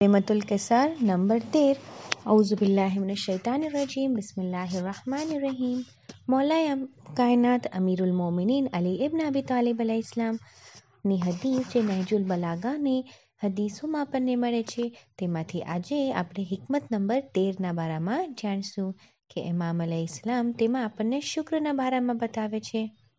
नेमतुल Kasar number 13। औज़ुबिल्लाहिमिनश्शैतानिर्रजीम बिस्मिल्लाहिर्रहमानिर्रहीम। मौलाए कायनात अमीरुल मोमिनीन अली इब्न अबी तालिब अलैहिस्सलाમની હદીસ જે નહજુલ બલાગાની હદીસોમાં આપણને મળે છે, તેમાંથી આજે આપણે હિકમત નંબર 13ના બારામાં જાણશું કે ઇમામ અલૈહિસ્સલામ તેમાં આપણને શુક્રના બારામાં બતાવે છે.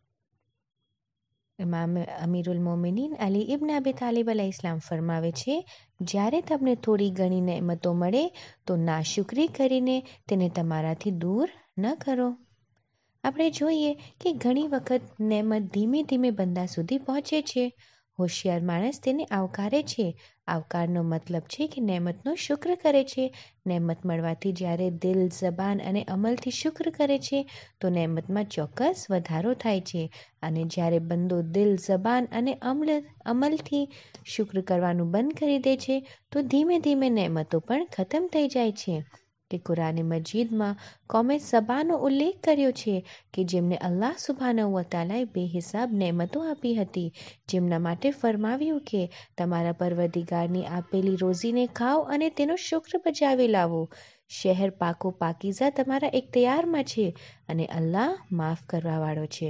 ઇમામ અમીરુલ મોમિનીન અલી ઇબ્ન અબી તાલિબ અલૈહિસ્સલામ ફરમાવે છે, જ્યારે તમને થોડી ઘણી નેમતો મળે તો નાશુકરી કરીને તેને તમારાથી દૂર ન કરો. આપણે જોઈએ કે ઘણી વખત નેમત ધીમે ધીમે બંદા સુધી પહોંચે છે. હોશિયાર માણસ તેને આવકારે છે. આવકારનો મતલબ છે કે નેમતનો શુક્ર કરે છે. નેમત મળવાથી જ્યારે દિલ, જબાન અને અમલથી શુક્ર કરે છે તો નેમતમાં ચોક્કસ વધારો થાય છે, અને જ્યારે બંદો દિલ, જબાન અને અમલથી શુક્ર કરવાનું બંધ કરી દે છે તો ધીમે ધીમે નેમતો પણ ખતમ થઈ જાય છે. કે કુરાન મજીદમાં કોમે સબાનો ઉલ્લેખ કર્યો છે કે જેમને અલ્લાહ સુબ્હાનહુ વ તઆલાએ બેહિસાબ નેમતો આપી હતી, જેમના માટે ફરમાવ્યું કે તમારા પરવરદિગારની આપેલી રોઝીને ખાઓ અને તેનો શુક્ર બજાવી લાવો. શહેર પાકો પાકીઝા તમારા ઇખ્તિયારમાં છે અને અલ્લાહ માફ કરવાવાળો છે.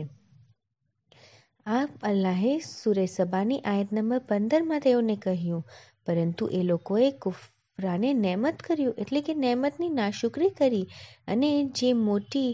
આ અલ્લાહે સૂરે સબાની આયત નંબર 15માં તેઓને કહ્યું, પરંતુ એ લોકોએ કુફરાને નેમત કર્યું, એટલે કે નેમતની નાશુકરી કરી, અને જે મોટી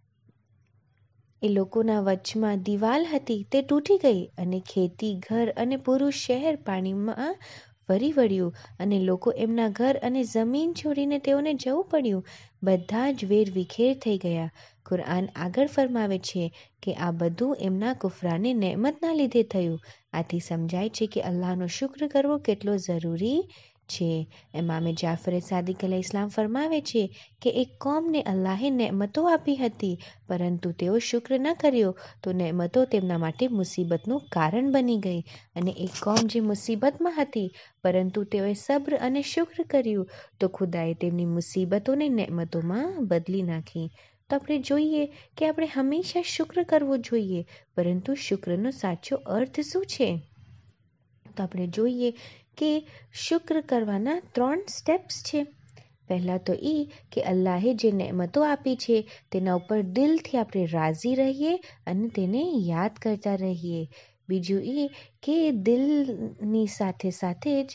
એ લોકોના વચમાં દિવાલ હતી તે તૂટી ગઈ, અને ખેતી, ઘર અને પૂરું શહેર પાણીમાં ફરી વળ્યું, અને લોકો એમના ઘર અને જમીન છોડીને તેઓને જવું પડ્યું. બધા જ વેર વિખેર થઈ ગયા. કુરઆન આગળ ફરમાવે છે કે આ બધું એમના કુફરાને નેમતના લીધે થયું. આથી સમજાય છે કે અલ્લાહનો શુક્ર કરવો કેટલો જરૂરી છે. ઇમામે જાફરે સાદિક અલૈહિસ્સલામ ફરમાવે છે કે એક કોમને અલ્લાહે નેમતો આપી હતી, પરંતુ તેઓ શુક્ર ન કર્યો તો નેમતો તેમના માટે મુસીબતનું કારણ બની ગઈ, અને એક કોમ જે મુસીબતમાં હતી પરંતુ તેઓએ સબ્ર અને શુક્ર કર્યું તો ખુદાએ તેમની મુસીબતોને નેમતોમાં બદલી નાખી. તો આપણે જોઈએ કે આપણે હંમેશા શુક્ર કરવો જોઈએ, પરંતુ શુક્રનો સાચો અર્થ શું છે? તો આપણે જોઈએ કે શુક્ર કરવાના 3 સ્ટેપ્સ છે. પહેલાં તો એ કે અલ્લાહે જે નેમતો આપી છે તેના ઉપર દિલથી આપણે રાજી રહીએ અને તેને યાદ કરતા રહીએ. બીજું એ કે દિલની સાથે સાથે જ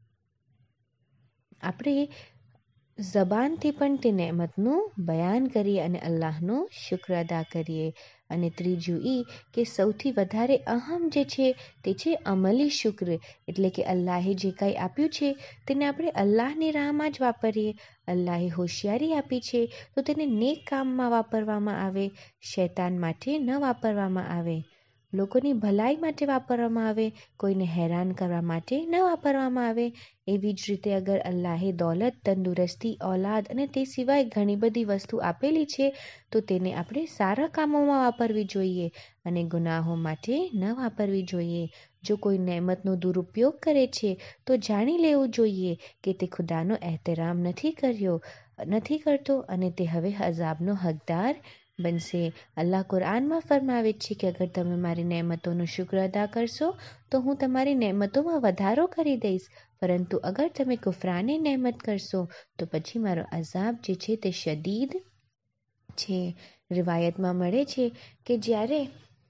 આપણે જબાનથી પણ તે નેમતનું બયાન કરીએ અને અલ્લાહનો શુક્ર અદા કરીએ. અને ત્રીજું એ કે સૌથી વધારે અહમ જે છે તે છે અમલી શુક્ર, એટલે કે અલ્લાહે જે કંઈ આપ્યું છે તેને આપણે અલ્લાહની રાહમાં જ વાપરીએ. અલ્લાહે હોશિયારી આપી છે તો તેને નેક કામમાં વાપરવામાં આવે, શૈતાન માટે ન વાપરવામાં આવે, લોકોની ભલાઈ માટે વાપરવામાં આવે, કોઈને હેરાન કરવા માટે ન વાપરવામાં આવે. એવી જ રીતે અગર અલ્લાહે દોલત, તંદુરસ્તી, ઔલાદ અને તે સિવાય ઘણી બધી વસ્તુ આપેલી છે તો તેને આપણે સારા કામોમાં વાપરવી જોઈએ અને ગુનાહો માટે ન વાપરવી જોઈએ. જો કોઈ નેમતનો દુરુપયોગ કરે છે તો જાણી લેવું જોઈએ કે તે ખુદાનો એહતરામ નથી કરતો અને તે હવે અઝાબનો હકદાર બનશે. અલ્લાહ કુરઆનમાં ફરમાવે છે કે અગર તમે મારી નેમતોનો શુક્ર અદા કરશો તો હું તમારી નેમતોમાં વધારો કરી દઈશ, પરંતુ અગર તમે કુફરાને નેમત કરશો તો પછી મારો અઝાબ જે છે તે શદીદ છે. રિવાયતમાં મળે છે કે જ્યારે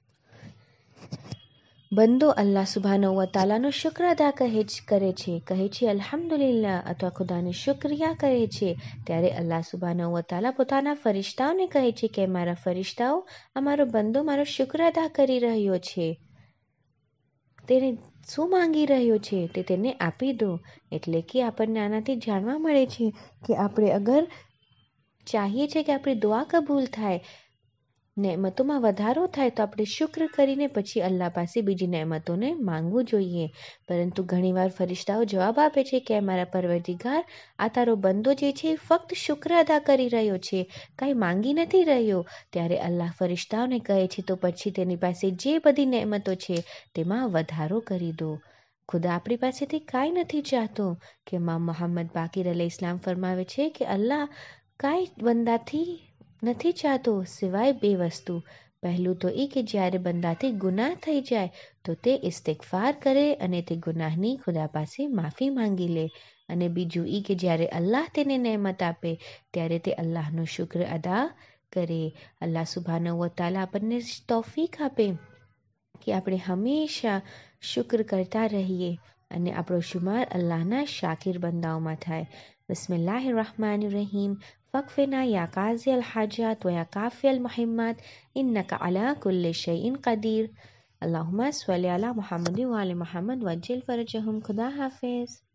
બંદો અલ્લાહ સુબ્હાનહુ વ તઆલાનો શુક્ર અદા કરે છે અલ્હમ્દુલિલ્લાહ અથવા ખુદાને શુક્રિયા કરે છે, ત્યારે અલ્લાહ સુબ્હાનહુ વ તઆલા પોતાના ફરિશ્તાઓને કહે છે કે મારા ફરિશ્તાઓ, અમારો બંદો મારો શુક્ર અદા કરી રહ્યો છે, તેને શું માંગી રહ્યો છે તે તેને આપી દો. એટલે કે આપણને આનાથી જાણવા મળે છે કે આપણે અગર ચાહીએ છીએ કે આપણી દુઆ કબૂલ થાય, નેમતોમાં વધારો થાય, તો આપણે શુક્ર કરીને પછી અલ્લાહ પાસે બીજી નેમતોને માંગવું જોઈએ. પરંતુ ઘણીવાર ફરિશ્તાઓ જવાબ આપે છે કે મારા પરવરદિગાર, આ તારો બંદો જે છે ફક્ત શુક્ર અદા કરી રહ્યો છે, કાંઈ માંગી નથી રહ્યો. ત્યારે અલ્લાહ ફરિશ્તાઓને કહે છે તો પછી તેની પાસે જે બધી નેમતો છે તેમાં વધારો કરી દો. ખુદા આપણી પાસેથી કાંઈ નથી ચાહતો. કે ઇમામ મુહમ્મદ બાકિર અલૈહિસ્સલામ ફરમાવે છે કે અલ્લાહ કાંઈ બંદાથી નથી ચાહતો સિવાય 2 વસ્તુ. પહેલું તો એ કે જ્યારે બંદાથી ગુનાહ થઈ જાય તો તે ઇસ્તિગફાર કરે અને તે ગુનાહની ખુદા પાસે માફી માંગી લે. અને બીજું એ કે જ્યારે અલ્લાહ તેને નહેમત આપે ત્યારે તે અલ્લાહનો શુક્ર અદા કરે. અલ્લાહ સુબ્હાનહુ વ તઆલા આપણને તૌફીક આપે કે આપણે હંમેશા શુક્ર કરતા રહીએ અને આપણો શુમાર અલ્લાહના શાકિર બંદાઓમાં થાય. બિસ્મિલ્લાહિર રહમાનિર રહીમ. ફકફિના યા કાઝી અલ હાજાત વ યા કાફી અલ મુહિમ્માત ઇન્નકા અલા કુલ્લિ શૈઇન કદીર. અલ્લાहुम्मा स्वल्ली अला मुहम्मद व आलि मुहम्मद वज्जिल फरजहुम. खुदा हाफिज.